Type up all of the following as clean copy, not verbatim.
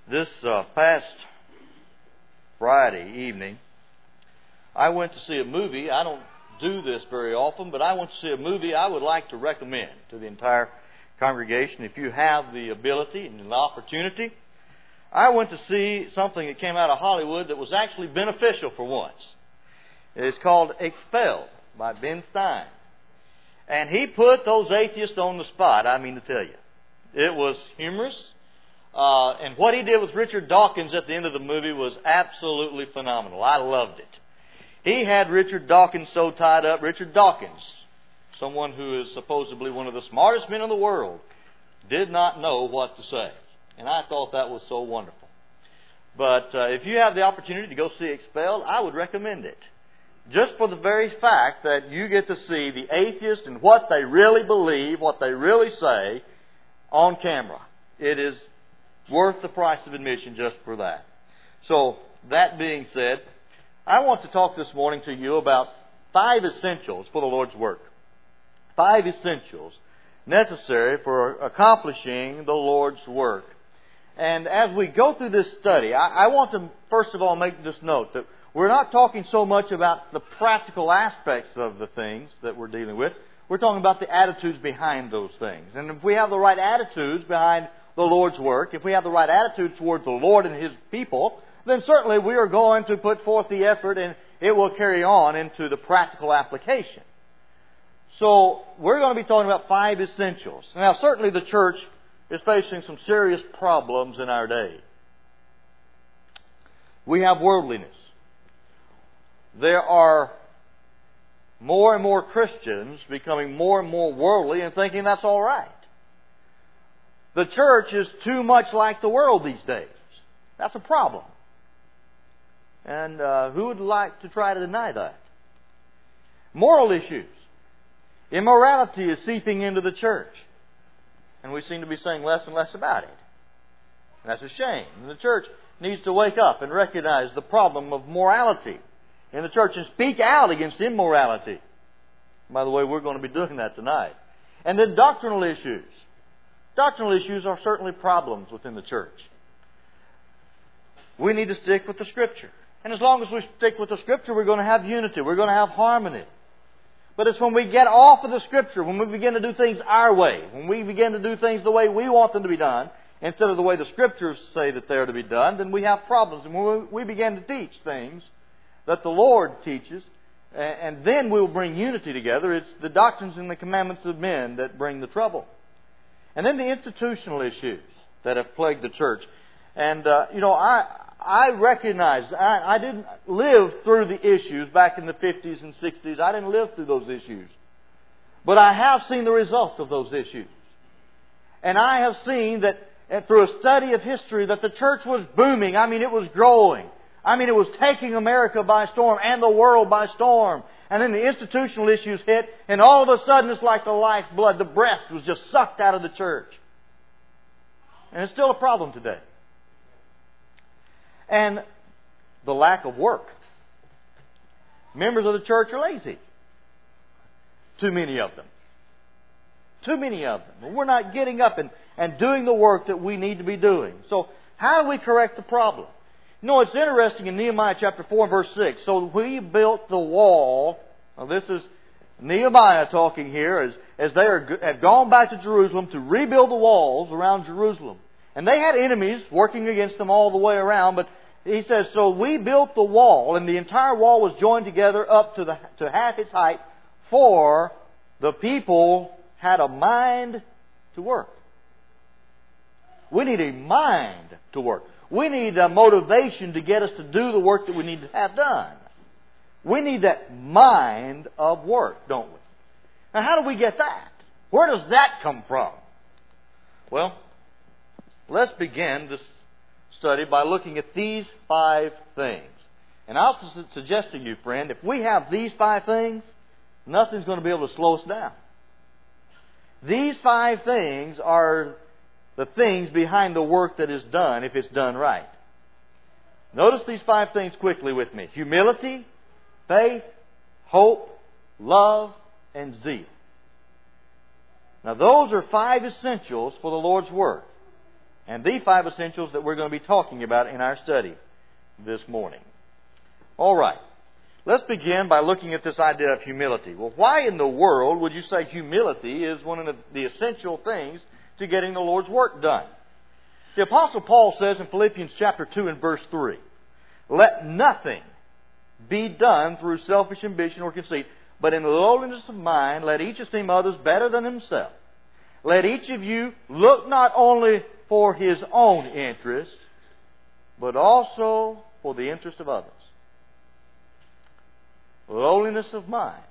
This past Friday evening, I went to see a movie. I don't do this very often, but I went to see a movie I would like to recommend to the entire congregation. If you have the ability and the opportunity, I went to see something that came out of Hollywood that was actually beneficial for once. It's called Expelled by Ben Stein. And he put those atheists on the spot, I mean to tell you. It was humorous. And what he did with Richard Dawkins at the end of the movie was absolutely phenomenal. I loved it. He had Richard Dawkins so tied up. Richard Dawkins, someone who is supposedly one of the smartest men in the world, did not know what to say. And I thought that was so wonderful. But if you have the opportunity to go see Expelled, I would recommend it. Just for the very fact that you get to see the atheist and what they really believe, what they really say on camera. It is worth the price of admission just for that. So, that being said, I want to talk this morning to you about 5 essentials for the Lord's work. 5 essentials necessary for accomplishing the Lord's work. And as we go through this study, I want to first of all make this note that we're not talking so much about the practical aspects of the things that we're dealing with. We're talking about the attitudes behind those things. And if we have the right attitudes behind the Lord's work, if we have the right attitude towards the Lord and His people, then certainly we are going to put forth the effort and it will carry on into the practical application. So, we're going to be talking about 5 essentials. Now, certainly the church is facing some serious problems in our day. We have worldliness. There are more and more Christians becoming more and more worldly and thinking that's all right. The church is too much like the world these days. That's a problem. And who would like to try to deny that? Moral issues. Immorality is seeping into the church. And we seem to be saying less and less about it. And that's a shame. And the church needs to wake up and recognize the problem of morality in the church and speak out against immorality. By the way, we're going to be doing that tonight. And then doctrinal issues. Doctrinal issues are certainly problems within the church. We need to stick with the Scripture. And as long as we stick with the Scripture, we're going to have unity. We're going to have harmony. But it's when we get off of the Scripture, when we begin to do things our way, when we begin to do things the way we want them to be done, instead of the way the Scriptures say that they are to be done, then we have problems. And when we begin to teach things that the Lord teaches, and then we'll bring unity together, it's the doctrines and the commandments of men that bring the trouble. And then the institutional issues that have plagued the church. And, I recognize, I didn't live through the issues back in the 50s and 60s. I didn't live through those issues. But I have seen the result of those issues. And I have seen that through a study of history that the church was booming. I mean, it was growing. I mean, it was taking America by storm and the world by storm. And then the institutional issues hit, and all of a sudden it's like the lifeblood, the breath was just sucked out of the church. And it's still a problem today. And the lack of work. Members of the church are lazy. Too many of them. Too many of them. We're not getting up and doing the work that we need to be doing. So how do we correct the problem? It's interesting in Nehemiah chapter 4 and verse 6. So we built the wall. Now this is Nehemiah talking here as they have gone back to Jerusalem to rebuild the walls around Jerusalem. And they had enemies working against them all the way around. But he says, so we built the wall, and the entire wall was joined together up to half its height, for the people had a mind to work. We need a mind to work. We need a motivation to get us to do the work that we need to have done. We need that mind of work, don't we? Now, how do we get that? Where does that come from? Well, let's begin this study by looking at these 5 things. And I'll suggest to you, friend, if we have these 5 things, nothing's going to be able to slow us down. These 5 things are the things behind the work that is done if it's done right. Notice these 5 things quickly with me. Humility, faith, hope, love, and zeal. Now those are 5 essentials for the Lord's work. And the 5 essentials that we're going to be talking about in our study this morning. All right. Let's begin by looking at this idea of humility. Well, why in the world would you say humility is one of the essential things to getting the Lord's work done? The Apostle Paul says in Philippians chapter 2 and verse 3, "Let nothing be done through selfish ambition or conceit, but in lowliness of mind let each esteem others better than himself. Let each of you look not only for his own interest, but also for the interest of others." Lowliness of mind.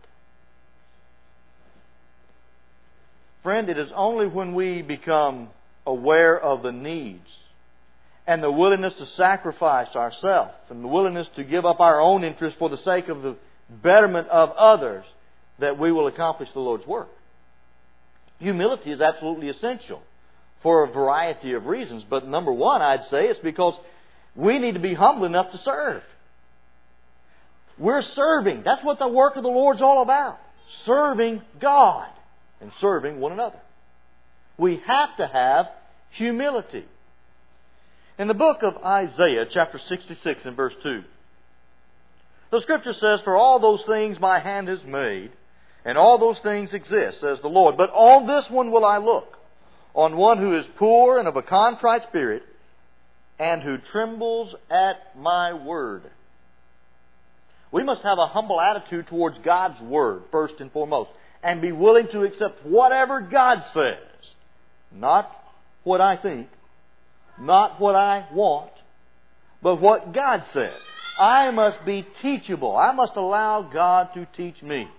Friend, it is only when we become aware of the needs and the willingness to sacrifice ourselves and the willingness to give up our own interest for the sake of the betterment of others that we will accomplish the Lord's work. Humility is absolutely essential for a variety of reasons, but number one, I'd say, it's because we need to be humble enough to serve. We're serving. That's what the work of the Lord's all about. Serving God and serving one another. We have to have humility. In the book of Isaiah, chapter 66 and verse 2, the Scripture says, "For all those things my hand has made, and all those things exist, says the Lord. But on this one will I look, on one who is poor and of a contrite spirit, and who trembles at my word." We must have a humble attitude towards God's Word, first and foremost, and be willing to accept whatever God says. Not what I think, not what I want, but what God says. I must be teachable. I must allow God to teach me.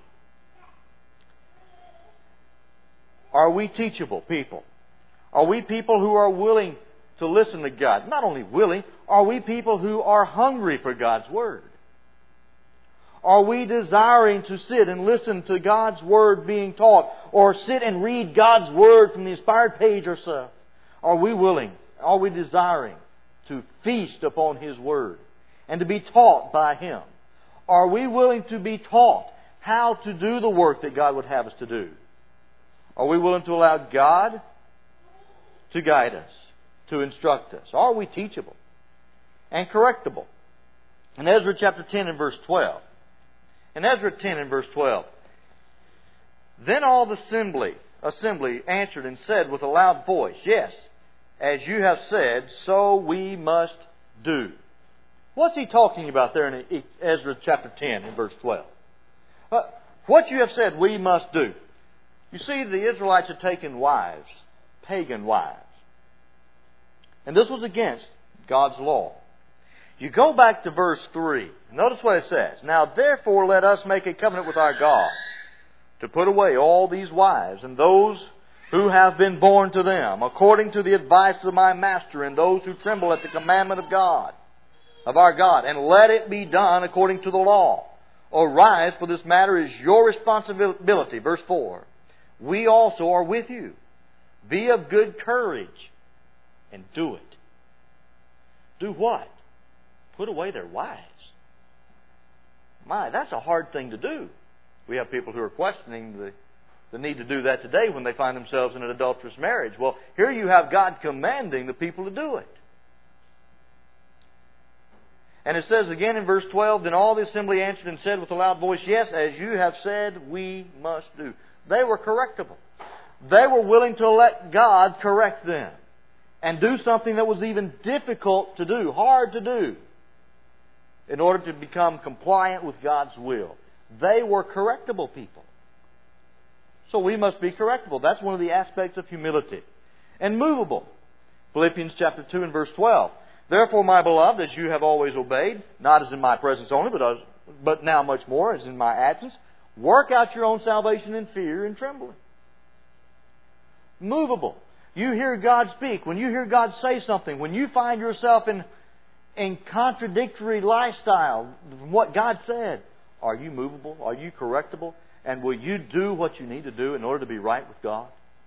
Are we teachable people? Are we people who are willing to listen to God? Not only willing, are we people who are hungry for God's Word? Are we desiring to sit and listen to God's Word being taught, or sit and read God's Word from the inspired page or so? Are we willing? Are we desiring to feast upon His Word and to be taught by Him? Are we willing to be taught how to do the work that God would have us to do? Are we willing to allow God to guide us, to instruct us? Are we teachable and correctable? In Ezra chapter 10 and verse 12, in Ezra 10 and verse 12, "Then all the assembly answered and said with a loud voice, Yes, as you have said, so we must do." What's he talking about there in Ezra chapter 10 and verse 12? What you have said we must do. You see, the Israelites had taken wives, pagan wives. And this was against God's law. You go back to verse 3. Notice what it says. "Now therefore let us make a covenant with our God, to put away all these wives, and those who have been born to them, according to the advice of my master, and those who tremble at the commandment of God, of our God, and let it be done according to the law. Arise, for this matter is your responsibility." Verse 4. "We also are with you. Be of good courage, and do it." Do what? Put away their wives. My, that's a hard thing to do. We have people who are questioning the need to do that today when they find themselves in an adulterous marriage. Well, here you have God commanding the people to do it. And it says again in verse 12, "Then all the assembly answered and said with a loud voice, Yes, as you have said, we must do." They were correctable. They were willing to let God correct them and do something that was even difficult to do, hard to do, in order to become compliant with God's will. They were correctable people. So we must be correctable. That's one of the aspects of humility. And movable. Philippians chapter 2 and verse 12. "Therefore, my beloved, as you have always obeyed, not as in my presence only, but now much more as in my absence, work out your own salvation in fear and trembling." Movable. You hear God speak. When you hear God say something, when you find yourself in contradictory lifestyle from what God said, are you movable? Are you correctable? And will you do what you need to do in order to be right with God?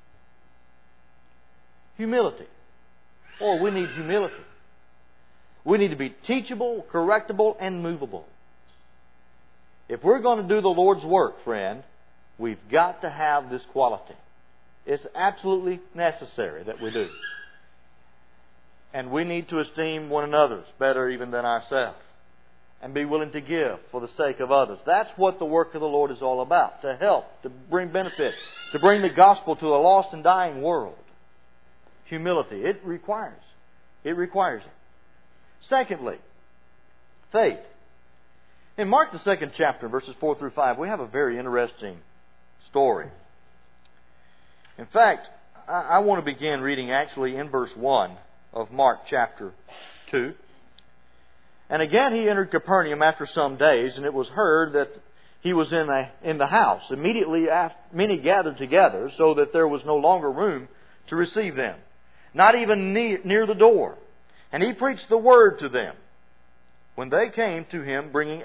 Humility. Oh, we need humility. We need to be teachable, correctable, and movable. If we're going to do the Lord's work, friend, we've got to have this quality. It's absolutely necessary that we do. And we need to esteem one another better even than ourselves. And be willing to give for the sake of others. That's what the work of the Lord is all about. To help, to bring benefit, to bring the gospel to a lost and dying world. Humility. It requires it. Secondly, faith. In Mark the 2nd chapter, verses 4 through 5, we have a very interesting story. In fact, I want to begin reading actually in verse 1 of Mark chapter 2. And again he entered Capernaum after some days, and it was heard that he was in the house. Immediately many gathered together, so that there was no longer room to receive them, not even near the door. And he preached the word to them. Then they came to him bringing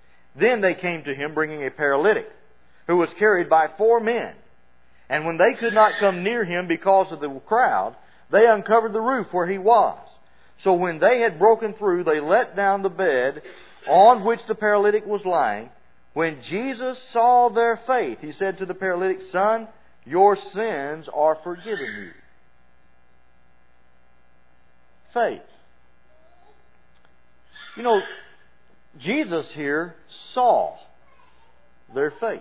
a paralytic, who was carried by 4 men. And when they could not come near him because of the crowd, they uncovered the roof where he was. So when they had broken through, they let down the bed on which the paralytic was lying. When Jesus saw their faith, He said to the paralytic, "Son, your sins are forgiven you." Faith. You know, Jesus here saw their faith.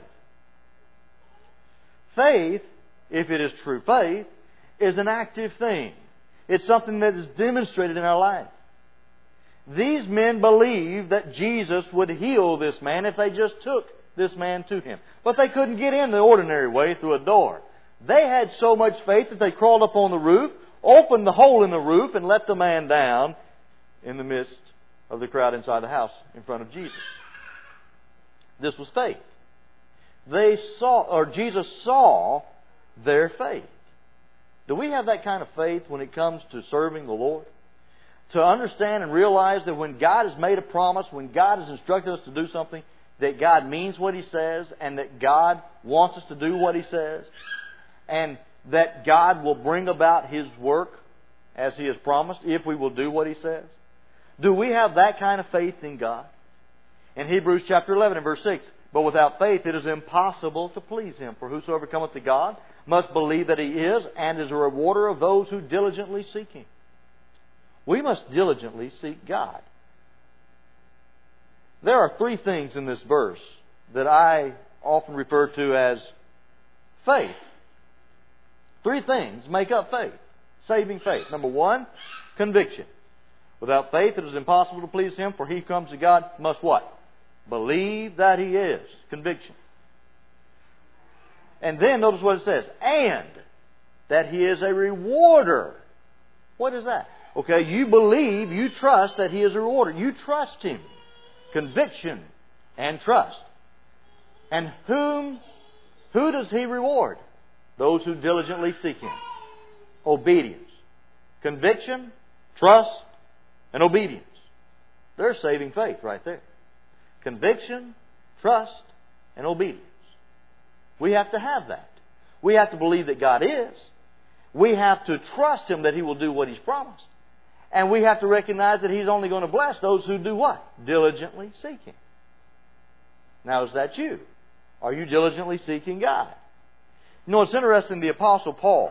Faith, if it is true faith, is an active thing. It's something that is demonstrated in our life. These men believed that Jesus would heal this man if they just took this man to Him. But they couldn't get in the ordinary way through a door. They had so much faith that they crawled up on the roof, opened the hole in the roof, and let the man down in the midst of the crowd inside the house in front of Jesus. This was faith. Jesus saw their faith. Do we have that kind of faith when it comes to serving the Lord? To understand and realize that when God has made a promise, when God has instructed us to do something, that God means what He says, and that God wants us to do what He says, and that God will bring about His work as He has promised if we will do what He says? Do we have that kind of faith in God? In Hebrews chapter 11 and verse 6, "But without faith it is impossible to please Him. For whosoever cometh to God must believe that He is, and is a rewarder of those who diligently seek Him." We must diligently seek God. There are 3 things in this verse that I often refer to as faith. 3 things make up faith, saving faith. Number 1, conviction. Without faith it is impossible to please Him, for he who comes to God must what? Believe that He is. Conviction. And then notice what it says. And that He is a rewarder. What is that? Okay, you believe, you trust that He is a rewarder. You trust Him. Conviction and trust. And who does He reward? Those who diligently seek Him. Obedience. Conviction, trust, and obedience. There's saving faith right there. Conviction, trust, and obedience. We have to have that. We have to believe that God is. We have to trust Him that He will do what He's promised. And we have to recognize that He's only going to bless those who do what? Diligently seek Him. Now, is that you? Are you diligently seeking God? You know, it's interesting, the Apostle Paul,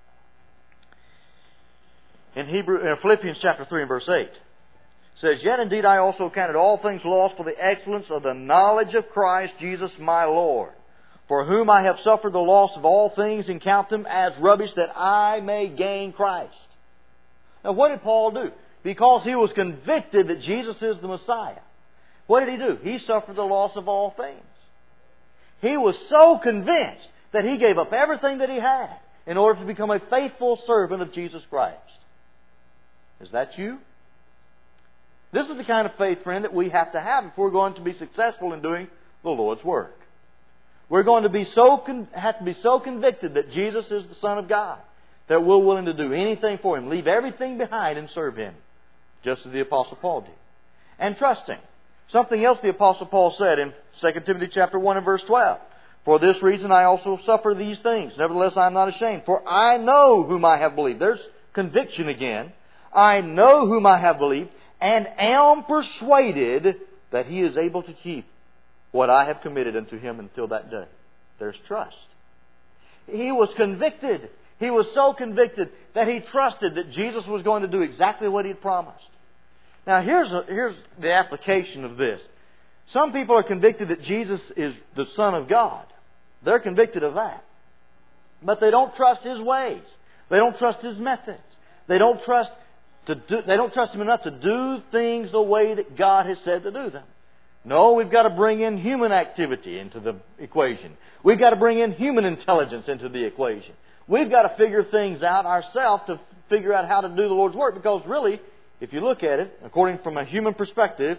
in Philippians chapter 3 and verse 8, says, "Yet indeed I also counted all things lost for the excellence of the knowledge of Christ Jesus my Lord, for whom I have suffered the loss of all things, and count them as rubbish, that I may gain Christ." Now, what did Paul do? Because he was convicted that Jesus is the Messiah. What did he do? He suffered the loss of all things. He was so convinced that he gave up everything that he had in order to become a faithful servant of Jesus Christ. Is that you? This is the kind of faith, friend, that we have to have if we're going to be successful in doing the Lord's work. We're going to be have to be so convicted that Jesus is the Son of God that we're willing to do anything for Him, leave everything behind and serve Him, just as the Apostle Paul did. And trusting. Something else the Apostle Paul said in 2 Timothy chapter 1 and verse 12. "For this reason I also suffer these things. Nevertheless I am not ashamed. For I know whom I have believed." There's conviction again. "I know whom I have believed, and am persuaded that He is able to keep what I have committed unto Him until that day." There's trust. He was convicted. He was so convicted that he trusted that Jesus was going to do exactly what He had promised. Now here's the application of this. Some people are convicted that Jesus is the Son of God. They're convicted of that. But they don't trust His ways. They don't trust His methods. They don't trust Him enough to do things the way that God has said to do them. No, we've got to bring in human activity into the equation. We've got to bring in human intelligence into the equation. We've got to figure things out ourselves to figure out how to do the Lord's work, because really, if you look at it, according from a human perspective,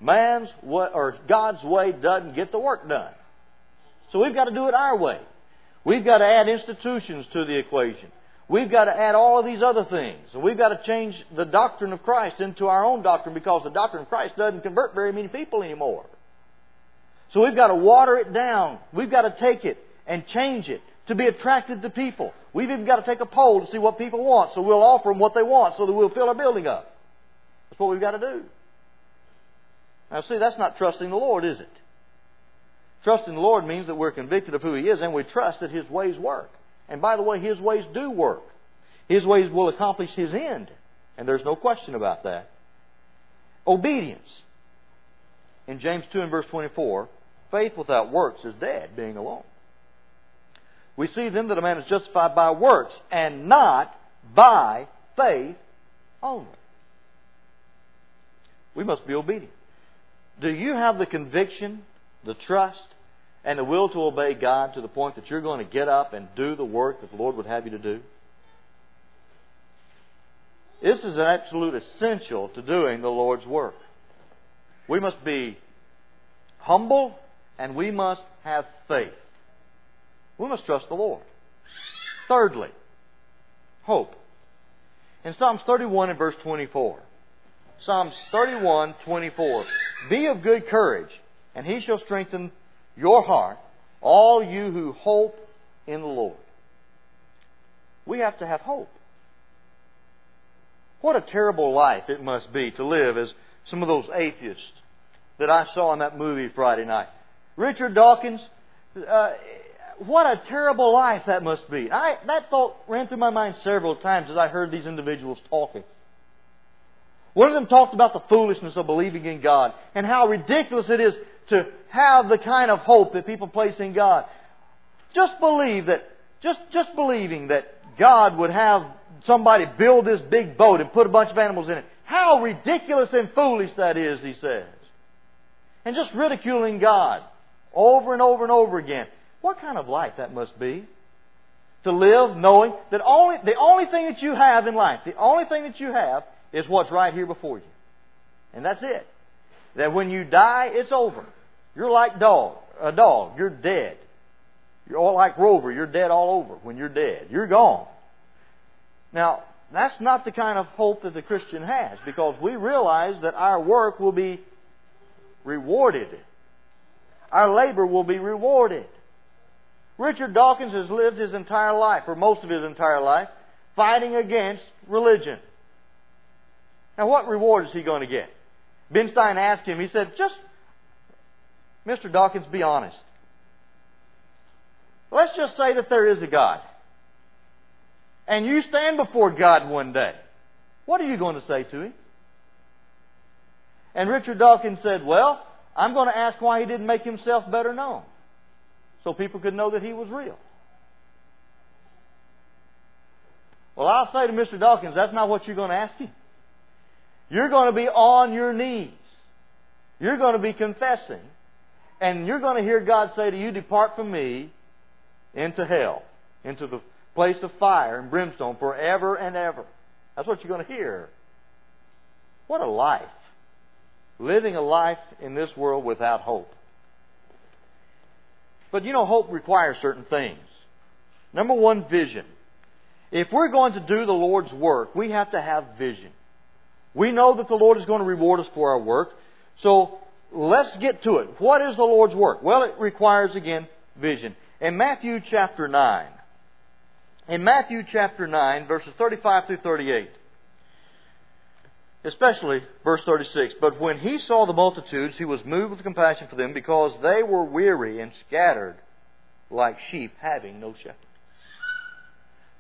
God's way doesn't get the work done. So we've got to do it our way. We've got to add institutions to the equation. We've got to add all of these other things. And we've got to change the doctrine of Christ into our own doctrine, because the doctrine of Christ doesn't convert very many people anymore. So we've got to water it down. We've got to take it and change it to be attractive to people. We've even got to take a poll to see what people want, so we'll offer them what they want so that we'll fill our building up. That's what we've got to do. Now see, that's not trusting the Lord, is it? Trusting the Lord means that we're convicted of who He is, and we trust that His ways work. And by the way, His ways do work. His ways will accomplish His end. And there's no question about that. Obedience. In James 2 and verse 24, faith without works is dead, being alone. We see then that a man is justified by works and not by faith only. We must be obedient. Do you have the conviction, the trust, and the will to obey God to the point that you're going to get up and do the work that the Lord would have you to do? This is an absolute essential to doing the Lord's work. We must be humble and we must have faith. We must trust the Lord. Thirdly, hope. In Psalms 31 and verse 24. Psalms 31, 24. Be of good courage, and He shall strengthen your heart, all you who hope in the Lord. We have to have hope. What a terrible life it must be to live as some of those atheists that I saw in that movie Friday night. Richard Dawkins, what a terrible life that must be. That thought ran through my mind several times as I heard these individuals talking. One of them talked about the foolishness of believing in God and how ridiculous it is to have the kind of hope that people place in God. Just believing that God would have somebody build this big boat and put a bunch of animals in it. How ridiculous and foolish that is, he says. And just ridiculing God over and over and over again. What kind of life that must be? To live knowing that the only thing that you have in life, the only thing that you have is what's right here before you. And that's it. That when you die, it's over. You're like a dog. You're dead. You're all like Rover. You're dead all over when you're dead. You're gone. Now, that's not the kind of hope that the Christian has, because we realize that our work will be rewarded. Our labor will be rewarded. Richard Dawkins has lived his entire life, or most of his entire life, fighting against religion. Now, what reward is he going to get? Ben Stein asked him, he said, Mr. Dawkins, be honest. Let's just say that there is a God. And you stand before God one day. What are you going to say to Him? And Richard Dawkins said, well, I'm going to ask why He didn't make Himself better known, so people could know that He was real. Well, I'll say to Mr. Dawkins, that's not what you're going to ask Him. You're going to be on your knees. You're going to be confessing. And you're going to hear God say to you, depart from me into hell, into the place of fire and brimstone forever and ever. That's what you're going to hear. What a life. Living a life in this world without hope. But hope requires certain things. Number one, vision. If we're going to do the Lord's work, we have to have vision. We know that the Lord is going to reward us for our work. So let's get to it. What is the Lord's work? Well, it requires, again, vision. In Matthew chapter 9, verses 35 through 38, especially verse 36, but when He saw the multitudes, He was moved with compassion for them, because they were weary and scattered like sheep having no shepherd.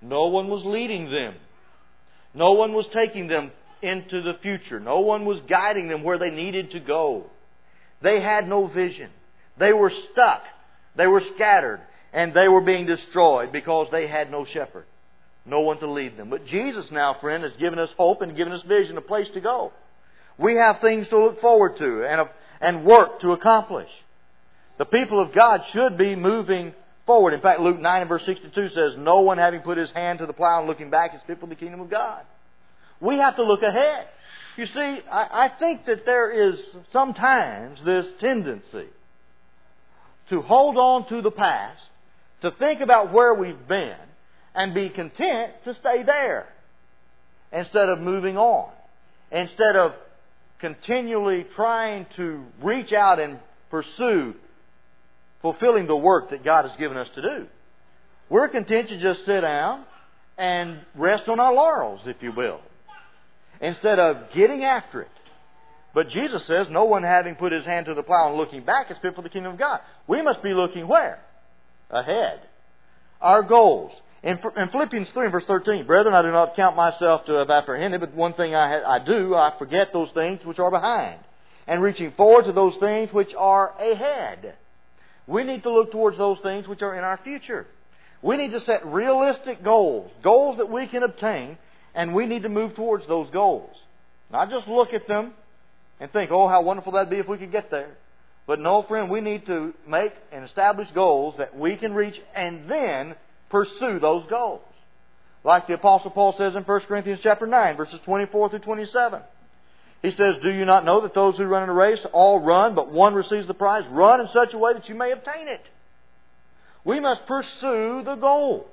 No one was leading them. No one was taking them into the future. No one was guiding them where they needed to go. They had no vision. They were stuck. They were scattered. And they were being destroyed because they had no shepherd. No one to lead them. But Jesus now, friend, has given us hope and given us vision, a place to go. We have things to look forward to and work to accomplish. The people of God should be moving forward. In fact, Luke 9 and verse 62 says, no one having put his hand to the plow and looking back is fit for the kingdom of God. We have to look ahead. You see, I think that there is sometimes this tendency to hold on to the past, to think about where we've been, and be content to stay there instead of moving on. Instead of continually trying to reach out and pursue fulfilling the work that God has given us to do. We're content to just sit down and rest on our laurels, if you will, instead of getting after it. But Jesus says, no one having put his hand to the plow and looking back is fit for the kingdom of God. We must be looking where? Ahead. Our goals. In Philippians 3 verse 13, brethren, I do not count myself to have apprehended, but one thing I do, I forget those things which are behind, and reaching forward to those things which are ahead. We need to look towards those things which are in our future. We need to set realistic goals, goals that we can obtain, and we need to move towards those goals. Not just look at them and think, oh, how wonderful that'd be if we could get there. But no, friend, we need to make and establish goals that we can reach and then pursue those goals. Like the Apostle Paul says in 1 Corinthians chapter 9, verses 24 through 27. He says, do you not know that those who run in a race all run, but one receives the prize? Run in such a way that you may obtain it. We must pursue the goal.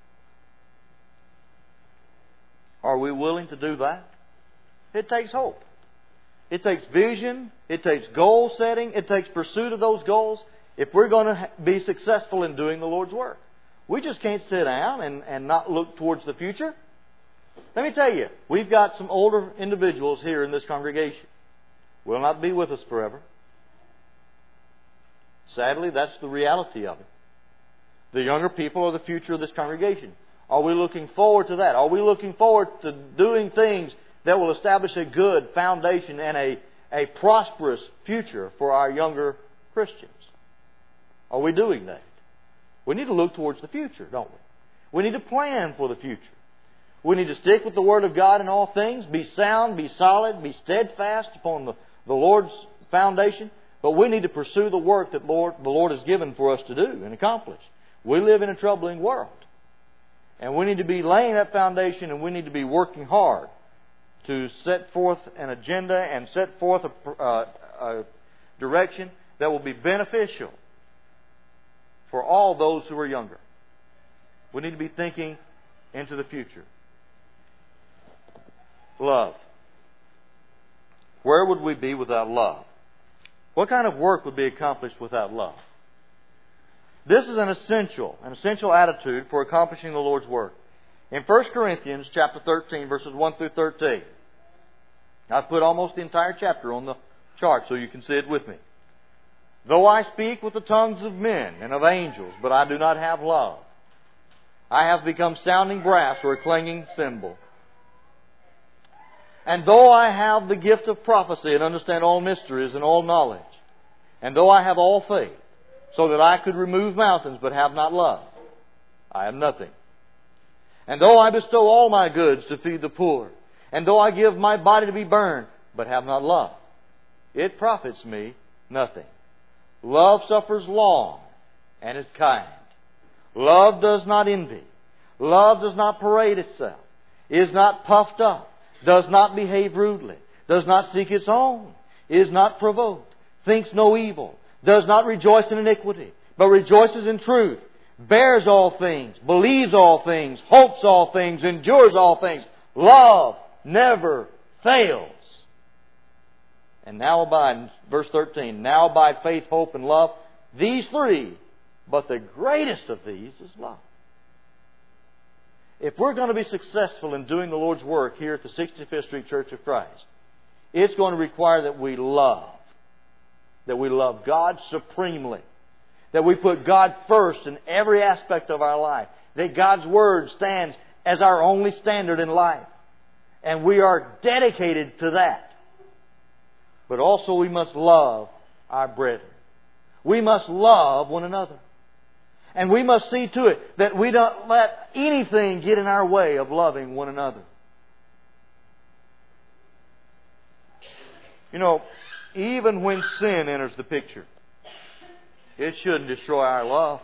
Are we willing to do that? It takes hope. It takes vision. It takes goal setting. It takes pursuit of those goals if we're going to be successful in doing the Lord's work. We just can't sit down and not look towards the future. Let me tell you, we've got some older individuals here in this congregation. Will not be with us forever. Sadly, that's the reality of it. The younger people are the future of this congregation. Are we looking forward to that? Are we looking forward to doing things that will establish a good foundation and a prosperous future for our younger Christians? Are we doing that? We need to look towards the future, don't we? We need to plan for the future. We need to stick with the Word of God in all things, be sound, be solid, be steadfast upon the Lord's foundation. But we need to pursue the work that the Lord has given for us to do and accomplish. We live in a troubling world. And we need to be laying that foundation, and we need to be working hard to set forth an agenda and set forth a direction that will be beneficial for all those who are younger. We need to be thinking into the future. Love. Where would we be without love? What kind of work would be accomplished without love? This is an essential attitude for accomplishing the Lord's work. In 1 Corinthians chapter 13, verses 1 through 13, I've put almost the entire chapter on the chart so you can see it with me. Though I speak with the tongues of men and of angels, but I do not have love, I have become sounding brass or a clanging cymbal. And though I have the gift of prophecy and understand all mysteries and all knowledge, and though I have all faith, so that I could remove mountains but have not love, I am nothing. And though I bestow all my goods to feed the poor, and though I give my body to be burned, but have not love, it profits me nothing. Love suffers long and is kind. Love does not envy. Love does not parade itself, is not puffed up, does not behave rudely, does not seek its own, is not provoked, thinks no evil, does not rejoice in iniquity, but rejoices in truth, bears all things, believes all things, hopes all things, endures all things. Love never fails. And now abide, verse 13, now abide faith, hope, and love. These three, but the greatest of these is love. If we're going to be successful in doing the Lord's work here at the 65th Street Church of Christ, it's going to require that we love. That we love God supremely. That we put God first in every aspect of our life. that God's Word stands as our only standard in life. And we are dedicated to that. But also we must love our brethren. We must love one another. And we must see to it that we don't let anything get in our way of loving one another. You know, even when sin enters the picture, it shouldn't destroy our love.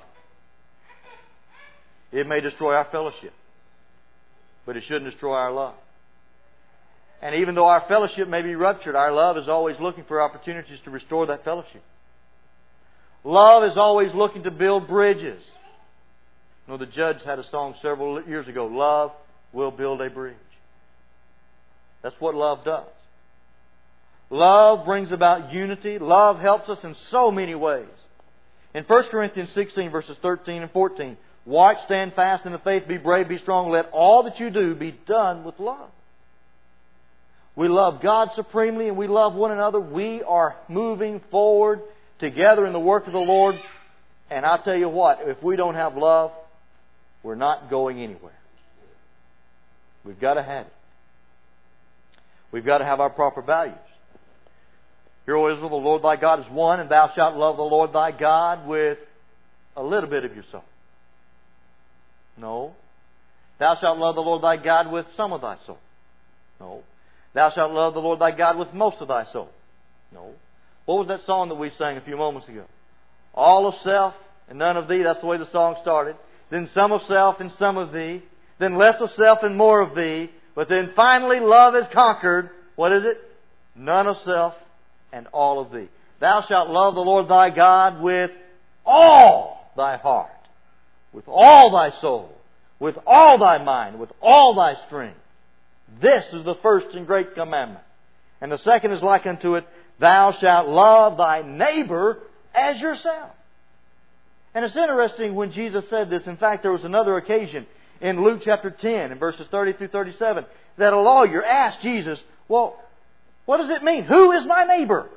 It may destroy our fellowship, but it shouldn't destroy our love. And even though our fellowship may be ruptured, our love is always looking for opportunities to restore that fellowship. Love is always looking to build bridges. You know, the Judds had a song several years ago, "Love will build a bridge." That's what love does. Love brings about unity. Love helps us in so many ways. In 1 Corinthians 16, verses 13 and 14, "Watch, stand fast in the faith, be brave, be strong. Let all that you do be done with love." We love God supremely and we love one another. We are moving forward together in the work of the Lord. And I'll tell you what, if we don't have love, we're not going anywhere. We've got to have it. We've got to have our proper values. Hear, O Israel, the Lord thy God is one, and thou shalt love the Lord thy God with a little bit of your soul. No. Thou shalt love the Lord thy God with some of thy soul. No. Thou shalt love the Lord thy God with most of thy soul. No. What was that song that we sang a few moments ago? All of self and none of thee. That's the way the song started. Then some of self and some of thee. Then less of self and more of thee. But then finally love is conquered. What is it? None of self and all of thee. Thou shalt love the Lord thy God with all thy heart, with all thy soul, with all thy mind, with all thy strength. This is the first and great commandment. And the second is like unto it, thou shalt love thy neighbor as yourself. And it's interesting when Jesus said this. In fact, there was another occasion in Luke chapter 10, in verses 30 through 37, that a lawyer asked Jesus, well, what does it mean? Who is my neighbor?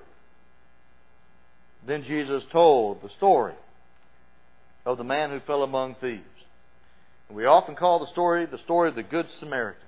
Then Jesus told the story of the man who fell among thieves. And we often call the story of the Good Samaritan.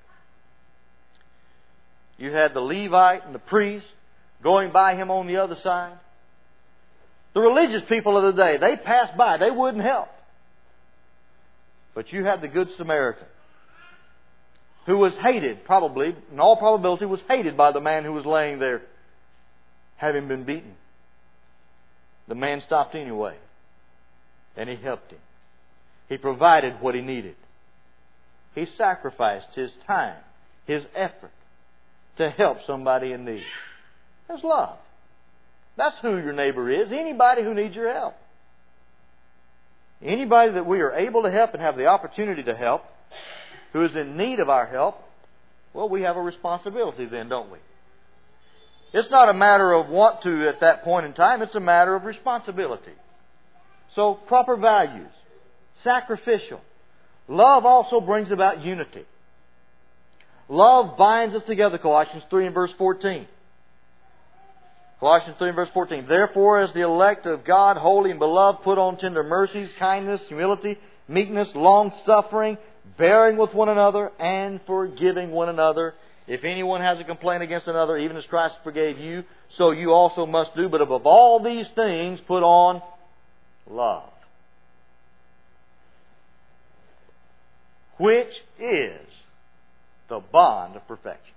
You had the Levite and the priest going by him on the other side. The religious people of the day, they passed by. They wouldn't help. But you had the Good Samaritan, who was hated, probably, in all probability, was hated by the man who was laying there, having been beaten. The man stopped anyway, and he helped him. He provided what he needed. He sacrificed his time, his effort, to help somebody in need. That's love. That's who your neighbor is. Anybody who needs your help. Anybody that we are able to help and have the opportunity to help, who is in need of our help, well, we have a responsibility then, don't we? It's not a matter of want to at that point in time. It's a matter of responsibility. So, proper values. Sacrificial. Love also brings about unity. Love binds us together, Colossians 3 and verse 14. Colossians 3 and verse 14. Therefore, as the elect of God, holy and beloved, put on tender mercies, kindness, humility, meekness, long-suffering, bearing with one another, and forgiving one another. If anyone has a complaint against another, even as Christ forgave you, so you also must do. But above all these things, put on love, which is the bond of perfection.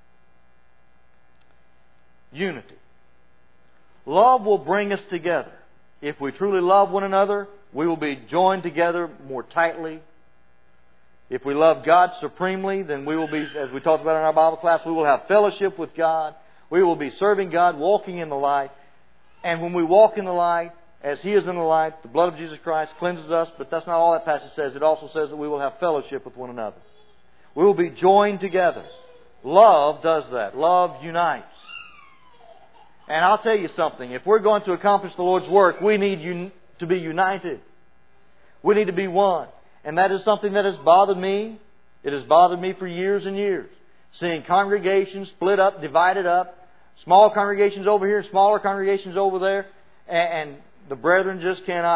Unity. Love will bring us together. If we truly love one another, we will be joined together more tightly. If we love God supremely, then we will be, as we talked about in our Bible class, we will have fellowship with God. We will be serving God, walking in the light. And when we walk in the light, as He is in the light, the blood of Jesus Christ cleanses us. But that's not all that passage says. It also says that we will have fellowship with one another. We will be joined together. Love does that. Love unites. And I'll tell you something. If we're going to accomplish the Lord's work, we need to be united. We need to be one. And that is something that has bothered me. It has bothered me for years and years. Seeing congregations split up, divided up. Small congregations over here, smaller congregations over there. And the brethren just cannot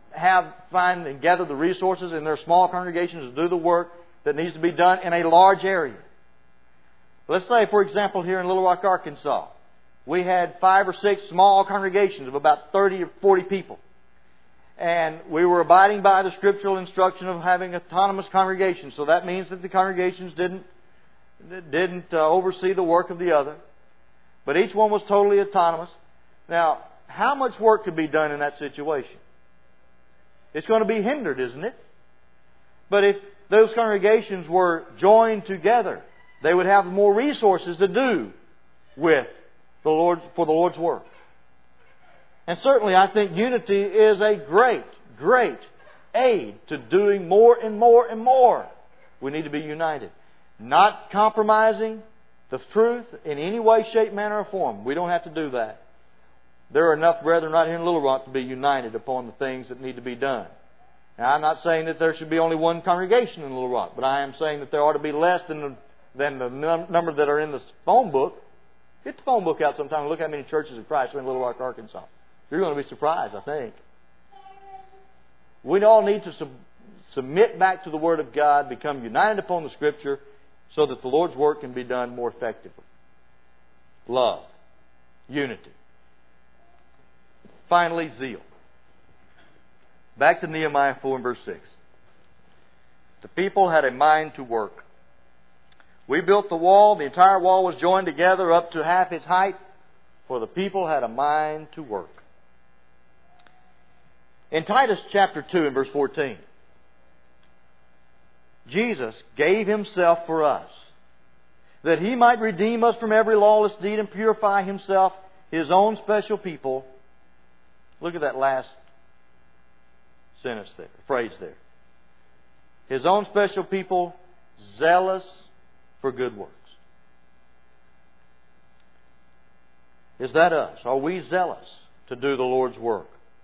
find and gather the resources in their small congregations to do the work that needs to be done in a large area. Let's say, for example, here in Little Rock, Arkansas, we had 5 or 6 small congregations of about 30 or 40 people. And we were abiding by the scriptural instruction of having autonomous congregations. So that means that the congregations didn't oversee the work of the other. But each one was totally autonomous. Now, how much work could be done in that situation? It's going to be hindered, isn't it? But if those congregations were joined together, they would have more resources to do with the Lord for the Lord's work. And certainly I think unity is a great, great aid to doing more and more and more. We need to be united. Not compromising the truth in any way, shape, manner, or form. We don't have to do that. There are enough brethren right here in Little Rock to be united upon the things that need to be done. Now, I'm not saying that there should be only one congregation in Little Rock, but I am saying that there ought to be less than the number that are in the phone book. Get the phone book out sometime and look how many churches of Christ are in Little Rock, Arkansas. You're going to be surprised, I think. We all need to submit back to the Word of God, become united upon the Scripture, so that the Lord's work can be done more effectively. Love. Unity. Finally, zeal. Back to Nehemiah 4 and verse 6. The people had a mind to work. We built the wall. The entire wall was joined together up to half its height, for the people had a mind to work. In Titus chapter 2 and verse 14, Jesus gave Himself for us, that He might redeem us from every lawless deed and purify Himself, His own special people. Look at that last sentence there, phrase there. His own special people, zealous for good works. Is that us? Are we zealous to do the Lord's work?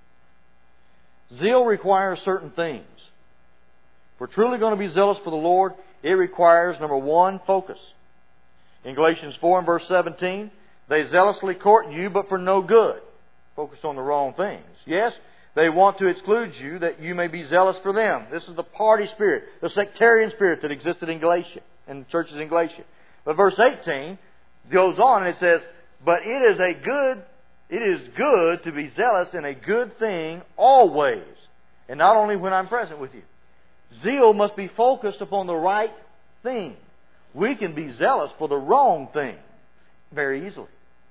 Zeal requires certain things. If we're truly going to be zealous for the Lord, it requires, number one, focus. In Galatians 4 and verse 17, they zealously court you, but for no good. Focused on the wrong things. Yes, they want to exclude you that you may be zealous for them. This is the party spirit, the sectarian spirit that existed in Galatia, in the churches in Galatia. But verse 18 goes on and it says, but it is good to be zealous in a good thing always, and not only when I'm present with you. Zeal must be focused upon the right thing. We can be zealous for the wrong thing very easily.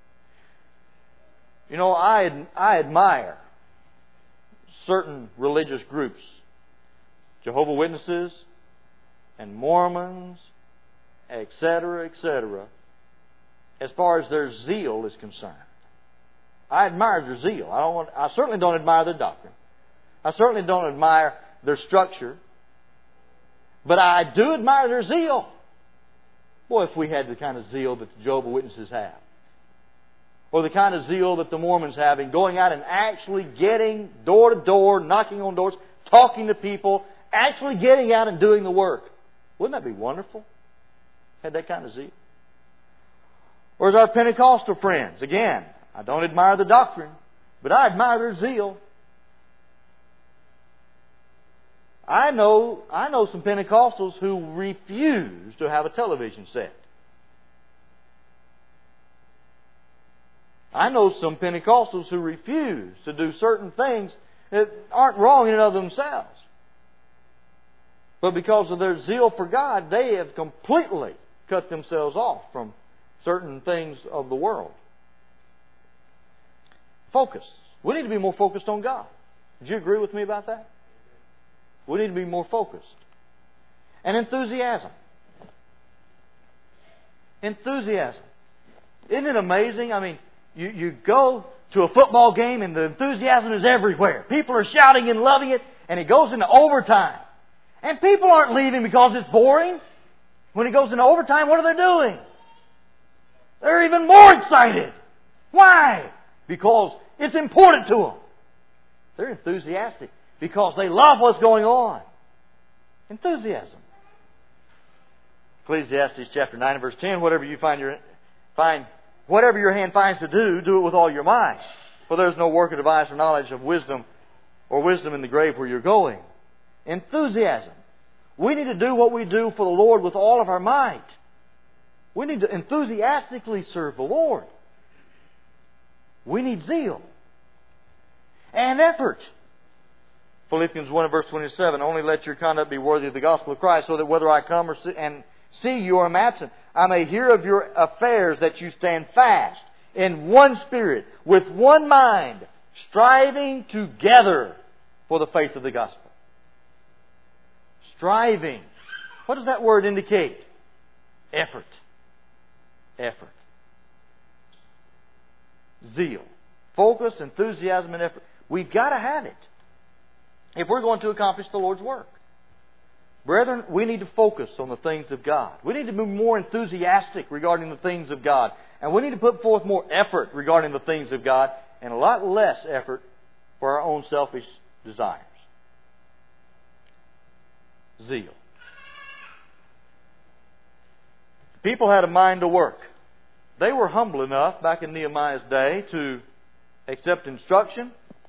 You know, I admire certain religious groups, Jehovah's Witnesses and Mormons, etc., as far as their zeal is concerned. I admire their zeal. I certainly don't admire their doctrine. I certainly don't admire their structure. But I do admire their zeal. Boy, if we had the kind of zeal that the Jehovah's Witnesses have, or the kind of zeal that the Mormons have in going out and actually getting door to door, knocking on doors, talking to people, actually getting out and doing the work. Wouldn't that be wonderful? Had that kind of zeal. Or as our Pentecostal friends, again, I don't admire the doctrine, but I admire their zeal. I know some Pentecostals who refuse to have a television set. I know some Pentecostals who refuse to do certain things that aren't wrong in and of themselves. But because of their zeal for God, they have completely cut themselves off from certain things of the world. Focus. We need to be more focused on God. Would you agree with me about that? We need to be more focused. And enthusiasm. Enthusiasm. Isn't it amazing? I mean, you go to a football game and the enthusiasm is everywhere. People are shouting and loving it, and it goes into overtime. And people aren't leaving because it's boring. When it goes into overtime, what are they doing? They're even more excited. Why? Because it's important to them. They're enthusiastic because they love what's going on. Enthusiasm. Ecclesiastes chapter 9 and verse 10, whatever your hand finds to do, do it with all your might. For there is no work of device or knowledge of wisdom or wisdom in the grave where you're going. Enthusiasm. We need to do what we do for the Lord with all of our might. We need to enthusiastically serve the Lord. We need zeal and effort. Philippians 1 and verse 27, only let your conduct be worthy of the gospel of Christ, so that whether I come or see you or am absent, I may hear of your affairs, that you stand fast in one spirit, with one mind, striving together for the faith of the gospel. Striving. What does that word indicate? Effort. Effort. Zeal. Focus, enthusiasm, and effort. We've got to have it if we're going to accomplish the Lord's work. Brethren, we need to focus on the things of God. We need to be more enthusiastic regarding the things of God. And we need to put forth more effort regarding the things of God, and a lot less effort for our own selfish desires. Zeal. People had a mind to work. They were humble enough back in Nehemiah's day to accept instruction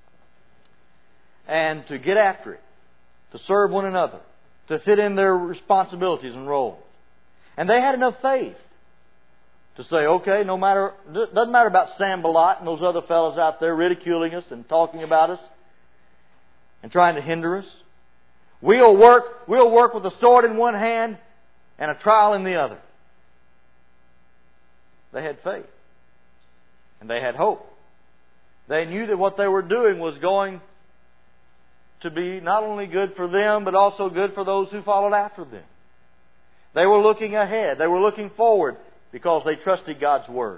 and to get after it, to serve one another, to fit in their responsibilities and roles. And they had enough faith to say, okay, doesn't matter about Sanballat and those other fellows out there ridiculing us and talking about us and trying to hinder us. We'll work with a sword in one hand and a trowel in the other. They had faith. And they had hope. They knew that what they were doing was going to be not only good for them, but also good for those who followed after them. They were looking ahead. They were looking forward because they trusted God's Word.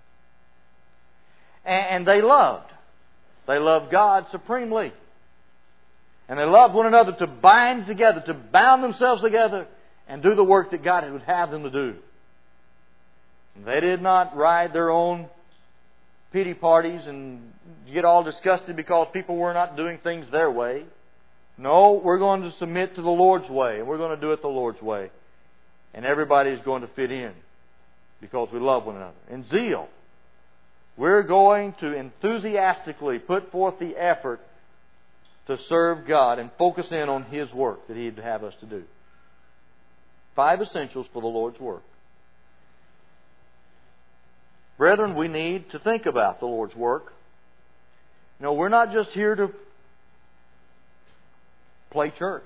And they loved. They loved God supremely. And they loved one another to bind together, to bound themselves together and do the work that God would have them to do. They did not ride their own pity parties and get all disgusted because people were not doing things their way. No, we're going to submit to the Lord's way, and we're going to do it the Lord's way. And everybody is going to fit in because we love one another. And zeal. We're going to enthusiastically put forth the effort to serve God and focus in on His work that He'd have us to do. 5 essentials for the Lord's work. Brethren, we need to think about the Lord's work. You know, we're not just here to play church.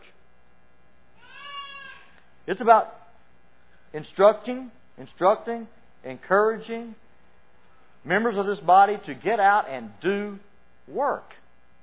It's about instructing, encouraging members of this body to get out and do work.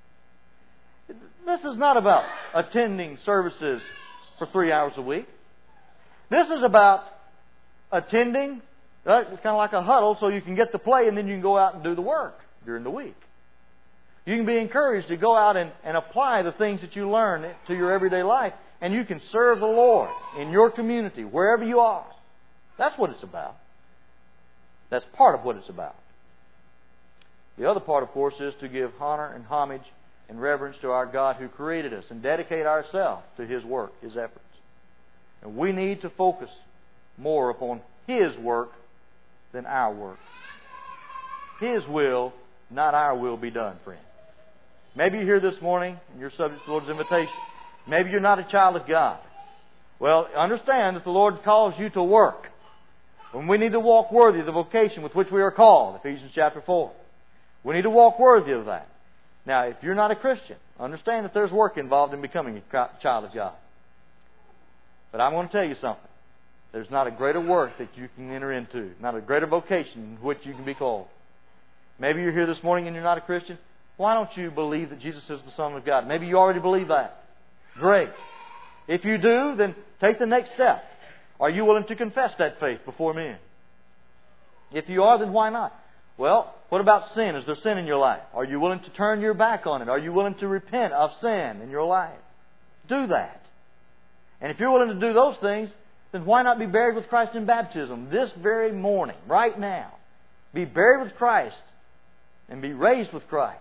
This is not about attending services for 3 hours a week. This is about attending. It's kind of like a huddle so you can get to play and then you can go out and do the work during the week. You can be encouraged to go out and apply the things that you learn to your everyday life, and you can serve the Lord in your community, wherever you are. That's what it's about. That's part of what it's about. The other part, of course, is to give honor and homage and reverence to our God who created us and dedicate ourselves to His work, His efforts. And we need to focus more upon His work than our work. His will, not our will, be done, friend. Maybe you're here this morning and you're subject to the Lord's invitation. Maybe you're not a child of God. Well, understand that the Lord calls you to work. And we need to walk worthy of the vocation with which we are called, Ephesians chapter 4. We need to walk worthy of that. Now, if you're not a Christian, understand that there's work involved in becoming a child of God. But I'm going to tell you something. There's not a greater work that you can enter into, not a greater vocation in which you can be called. Maybe you're here this morning and you're not a Christian. Why don't you believe that Jesus is the Son of God? Maybe you already believe that. Great. If you do, then take the next step. Are you willing to confess that faith before men? If you are, then why not? Well, what about sin? Is there sin in your life? Are you willing to turn your back on it? Are you willing to repent of sin in your life? Do that. And if you're willing to do those things, then why not be buried with Christ in baptism this very morning, right now? Be buried with Christ and be raised with Christ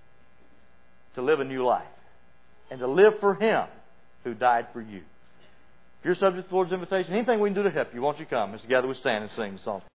to live a new life and to live for Him who died for you. If you're subject to the Lord's invitation, anything we can do to help you, won't you come? Let's gather, we stand and sing the song.